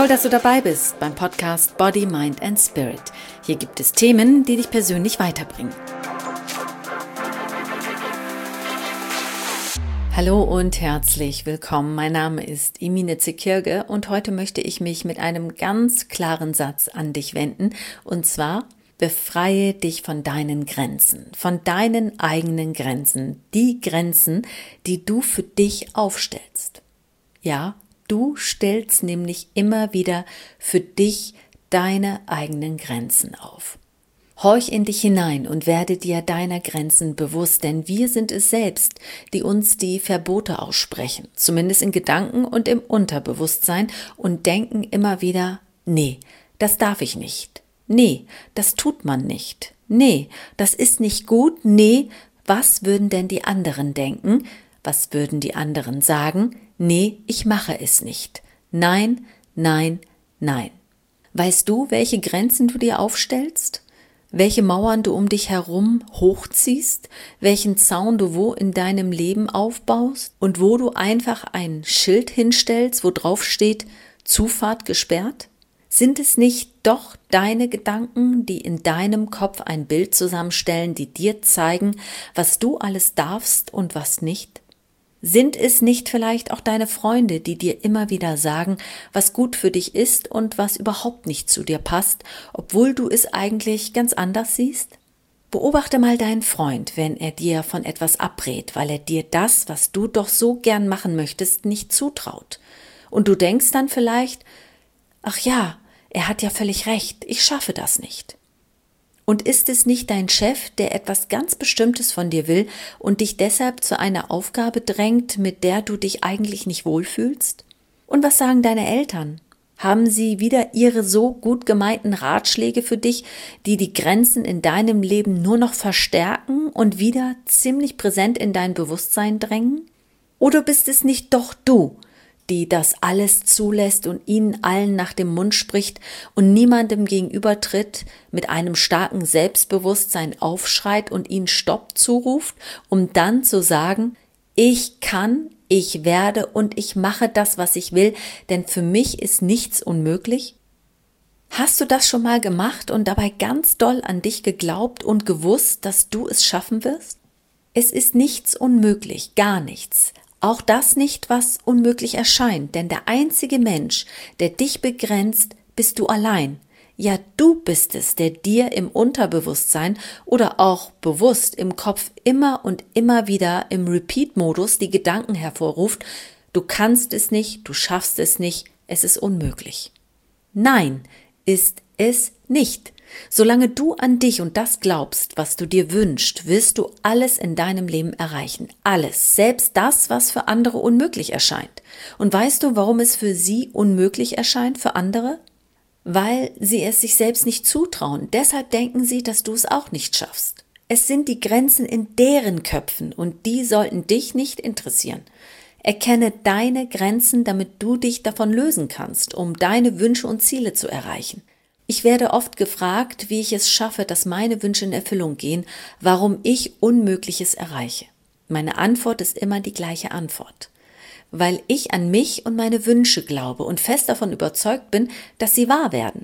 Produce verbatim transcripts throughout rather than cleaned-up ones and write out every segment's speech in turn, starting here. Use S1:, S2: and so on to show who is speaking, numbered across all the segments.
S1: Toll, dass du dabei bist beim Podcast Body, Mind and Spirit. Hier gibt es Themen, die dich persönlich weiterbringen. Hallo und herzlich willkommen. Mein Name ist Emine Zekirge und heute möchte ich mich mit einem ganz klaren Satz an dich wenden. Und zwar: Befreie dich von deinen Grenzen, von deinen eigenen Grenzen, die Grenzen, die du für dich aufstellst. Ja, du stellst nämlich immer wieder für dich deine eigenen Grenzen auf. Horch in dich hinein und werde dir deiner Grenzen bewusst, denn wir sind es selbst, die uns die Verbote aussprechen, zumindest in Gedanken und im Unterbewusstsein, und denken immer wieder: Nee, das darf ich nicht. Nee, das tut man nicht. Nee, das ist nicht gut. Nee, was würden denn die anderen denken? Was würden die anderen sagen? Nee, ich mache es nicht. Nein, nein, nein. Weißt du, welche Grenzen du dir aufstellst? Welche Mauern du um dich herum hochziehst? Welchen Zaun du wo in deinem Leben aufbaust? Und wo du einfach ein Schild hinstellst, wo drauf steht: Zufahrt gesperrt? Sind es nicht doch deine Gedanken, die in deinem Kopf ein Bild zusammenstellen, die dir zeigen, was du alles darfst und was nicht? Sind es nicht vielleicht auch deine Freunde, die dir immer wieder sagen, was gut für dich ist und was überhaupt nicht zu dir passt, obwohl du es eigentlich ganz anders siehst? Beobachte mal deinen Freund, wenn er dir von etwas abrät, weil er dir das, was du doch so gern machen möchtest, nicht zutraut. Und du denkst dann vielleicht: Ach ja, er hat ja völlig recht, ich schaffe das nicht. Und ist es nicht dein Chef, der etwas ganz Bestimmtes von dir will und dich deshalb zu einer Aufgabe drängt, mit der du dich eigentlich nicht wohlfühlst? Und was sagen deine Eltern? Haben sie wieder ihre so gut gemeinten Ratschläge für dich, die die Grenzen in deinem Leben nur noch verstärken und wieder ziemlich präsent in dein Bewusstsein drängen? Oder bist es nicht doch du, die das alles zulässt und ihnen allen nach dem Mund spricht und niemandem gegenübertritt, mit einem starken Selbstbewusstsein aufschreit und ihnen Stopp zuruft, um dann zu sagen: Ich kann, ich werde und ich mache das, was ich will, denn für mich ist nichts unmöglich? Hast du das schon mal gemacht und dabei ganz doll an dich geglaubt und gewusst, dass du es schaffen wirst? Es ist nichts unmöglich, gar nichts. Auch das nicht, was unmöglich erscheint, denn der einzige Mensch, der dich begrenzt, bist du allein. Ja, du bist es, der dir im Unterbewusstsein oder auch bewusst im Kopf immer und immer wieder im Repeat-Modus die Gedanken hervorruft: Du kannst es nicht, du schaffst es nicht, es ist unmöglich. Nein, ist es nicht. Solange du an dich und das glaubst, was du dir wünschst, wirst du alles in deinem Leben erreichen. Alles, selbst das, was für andere unmöglich erscheint. Und weißt du, warum es für sie unmöglich erscheint, für andere? Weil sie es sich selbst nicht zutrauen. Deshalb denken sie, dass du es auch nicht schaffst. Es sind die Grenzen in deren Köpfen und die sollten dich nicht interessieren. Erkenne deine Grenzen, damit du dich davon lösen kannst, um deine Wünsche und Ziele zu erreichen. Ich werde oft gefragt, wie ich es schaffe, dass meine Wünsche in Erfüllung gehen, warum ich Unmögliches erreiche. Meine Antwort ist immer die gleiche Antwort. Weil ich an mich und meine Wünsche glaube und fest davon überzeugt bin, dass sie wahr werden.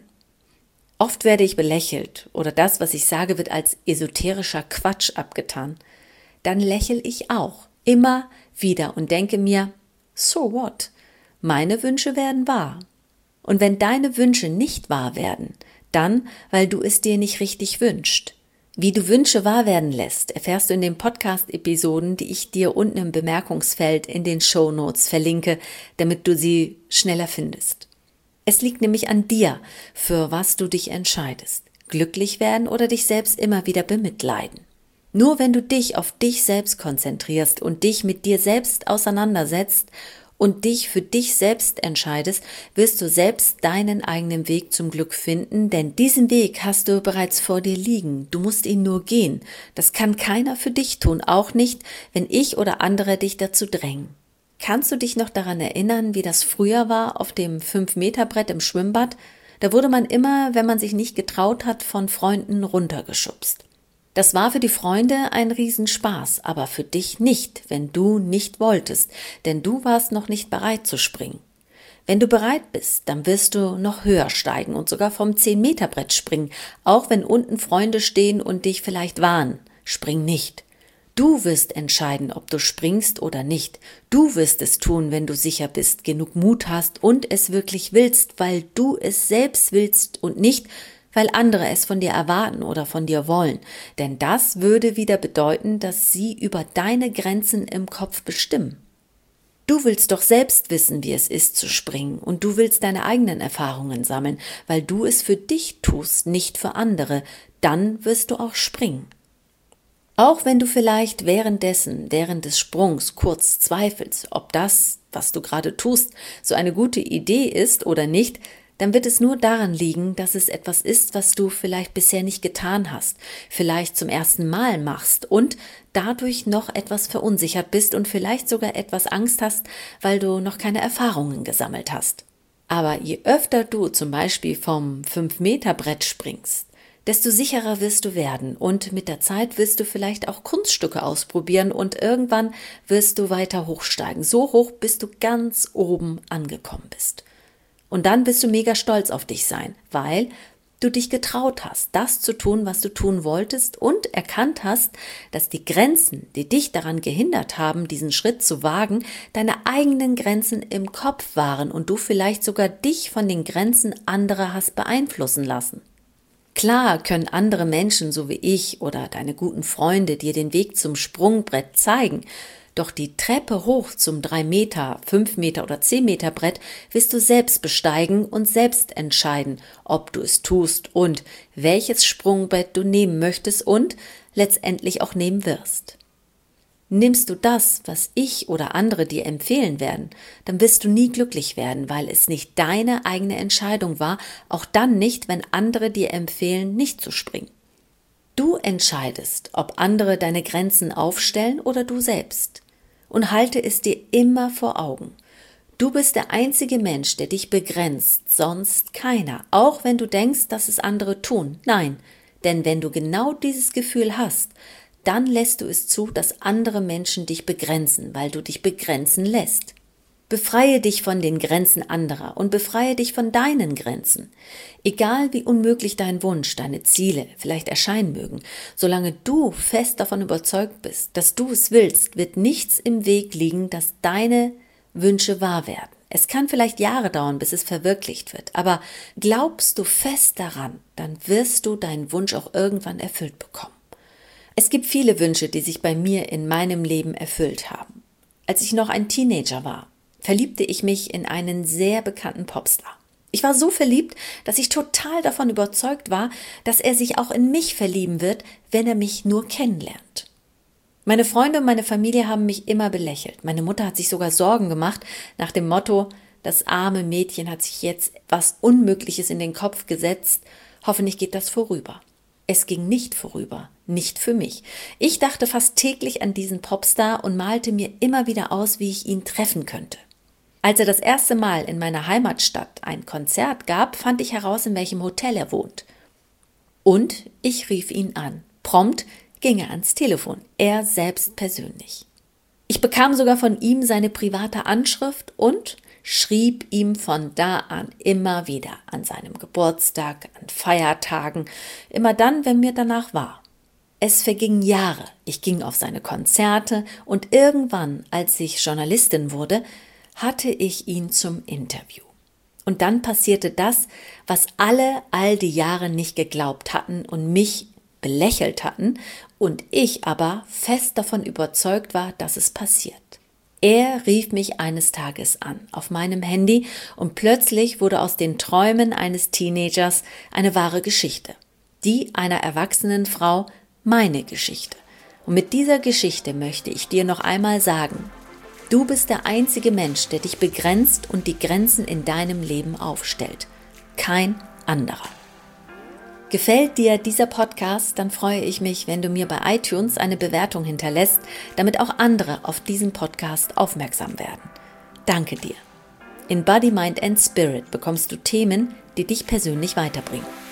S1: Oft werde ich belächelt oder das, was ich sage, wird als esoterischer Quatsch abgetan. Dann lächle ich auch, immer wieder, und denke mir: So what? Meine Wünsche werden wahr. Und wenn deine Wünsche nicht wahr werden, dann, weil du es dir nicht richtig wünschst. Wie du Wünsche wahr werden lässt, erfährst du in den Podcast-Episoden, die ich dir unten im Bemerkungsfeld in den Shownotes verlinke, damit du sie schneller findest. Es liegt nämlich an dir, für was du dich entscheidest. Glücklich werden oder dich selbst immer wieder bemitleiden. Nur wenn du dich auf dich selbst konzentrierst und dich mit dir selbst auseinandersetzt und dich für dich selbst entscheidest, wirst du selbst deinen eigenen Weg zum Glück finden, denn diesen Weg hast du bereits vor dir liegen. Du musst ihn nur gehen. Das kann keiner für dich tun, auch nicht, wenn ich oder andere dich dazu drängen. Kannst du dich noch daran erinnern, wie das früher war auf dem fünf Meter Brett im Schwimmbad? Da wurde man immer, wenn man sich nicht getraut hat, von Freunden runtergeschubst. Das war für die Freunde ein Riesenspaß, aber für dich nicht, wenn du nicht wolltest, denn du warst noch nicht bereit zu springen. Wenn du bereit bist, dann wirst du noch höher steigen und sogar vom zehn Meter Brett springen, auch wenn unten Freunde stehen und dich vielleicht warnen. Spring nicht. Du wirst entscheiden, ob du springst oder nicht. Du wirst es tun, wenn du sicher bist, genug Mut hast und es wirklich willst, weil du es selbst willst und nicht, weil andere es von dir erwarten oder von dir wollen. Denn das würde wieder bedeuten, dass sie über deine Grenzen im Kopf bestimmen. Du willst doch selbst wissen, wie es ist zu springen, und du willst deine eigenen Erfahrungen sammeln, weil du es für dich tust, nicht für andere. Dann wirst du auch springen. Auch wenn du vielleicht währenddessen, während des Sprungs kurz zweifelst, ob das, was du gerade tust, so eine gute Idee ist oder nicht, dann wird es nur daran liegen, dass es etwas ist, was du vielleicht bisher nicht getan hast, vielleicht zum ersten Mal machst und dadurch noch etwas verunsichert bist und vielleicht sogar etwas Angst hast, weil du noch keine Erfahrungen gesammelt hast. Aber je öfter du zum Beispiel vom fünf Meter Brett springst, desto sicherer wirst du werden und mit der Zeit wirst du vielleicht auch Kunststücke ausprobieren und irgendwann wirst du weiter hochsteigen, so hoch, bis du ganz oben angekommen bist. Und dann wirst du mega stolz auf dich sein, weil du dich getraut hast, das zu tun, was du tun wolltest und erkannt hast, dass die Grenzen, die dich daran gehindert haben, diesen Schritt zu wagen, deine eigenen Grenzen im Kopf waren und du vielleicht sogar dich von den Grenzen anderer hast beeinflussen lassen. Klar können andere Menschen, so wie ich oder deine guten Freunde, dir den Weg zum Sprungbrett zeigen, doch die Treppe hoch zum drei Meter, fünf Meter oder zehn Meter Brett wirst du selbst besteigen und selbst entscheiden, ob du es tust und welches Sprungbrett du nehmen möchtest und letztendlich auch nehmen wirst. Nimmst du das, was ich oder andere dir empfehlen werden, dann wirst du nie glücklich werden, weil es nicht deine eigene Entscheidung war, auch dann nicht, wenn andere dir empfehlen, nicht zu springen. Du entscheidest, ob andere deine Grenzen aufstellen oder du selbst. Und halte es dir immer vor Augen. Du bist der einzige Mensch, der dich begrenzt, sonst keiner. Auch wenn du denkst, dass es andere tun. Nein, denn wenn du genau dieses Gefühl hast, dann lässt du es zu, dass andere Menschen dich begrenzen, weil du dich begrenzen lässt. Befreie dich von den Grenzen anderer und befreie dich von deinen Grenzen. Egal wie unmöglich dein Wunsch, deine Ziele vielleicht erscheinen mögen, solange du fest davon überzeugt bist, dass du es willst, wird nichts im Weg liegen, dass deine Wünsche wahr werden. Es kann vielleicht Jahre dauern, bis es verwirklicht wird, aber glaubst du fest daran, dann wirst du deinen Wunsch auch irgendwann erfüllt bekommen. Es gibt viele Wünsche, die sich bei mir in meinem Leben erfüllt haben. Als ich noch ein Teenager war, verliebte ich mich in einen sehr bekannten Popstar. Ich war so verliebt, dass ich total davon überzeugt war, dass er sich auch in mich verlieben wird, wenn er mich nur kennenlernt. Meine Freunde und meine Familie haben mich immer belächelt. Meine Mutter hat sich sogar Sorgen gemacht nach dem Motto, das arme Mädchen hat sich jetzt was Unmögliches in den Kopf gesetzt, hoffentlich geht das vorüber. Es ging nicht vorüber, nicht für mich. Ich dachte fast täglich an diesen Popstar und malte mir immer wieder aus, wie ich ihn treffen könnte. Als er das erste Mal in meiner Heimatstadt ein Konzert gab, fand ich heraus, in welchem Hotel er wohnt. Und ich rief ihn an. Prompt ging er ans Telefon, er selbst persönlich. Ich bekam sogar von ihm seine private Anschrift und schrieb ihm von da an immer wieder an seinem Geburtstag, an Feiertagen, immer dann, wenn mir danach war. Es vergingen Jahre, ich ging auf seine Konzerte und irgendwann, als ich Journalistin wurde, hatte ich ihn zum Interview. Und dann passierte das, was alle all die Jahre nicht geglaubt hatten und mich belächelt hatten und ich aber fest davon überzeugt war, dass es passiert. Er rief mich eines Tages an, auf meinem Handy, und plötzlich wurde aus den Träumen eines Teenagers eine wahre Geschichte. Die einer erwachsenen Frau, meine Geschichte. Und mit dieser Geschichte möchte ich dir noch einmal sagen, du bist der einzige Mensch, der dich begrenzt und die Grenzen in deinem Leben aufstellt. Kein anderer. Gefällt dir dieser Podcast, dann freue ich mich, wenn du mir bei iTunes eine Bewertung hinterlässt, damit auch andere auf diesen Podcast aufmerksam werden. Danke dir. In Body, Mind and Spirit bekommst du Themen, die dich persönlich weiterbringen.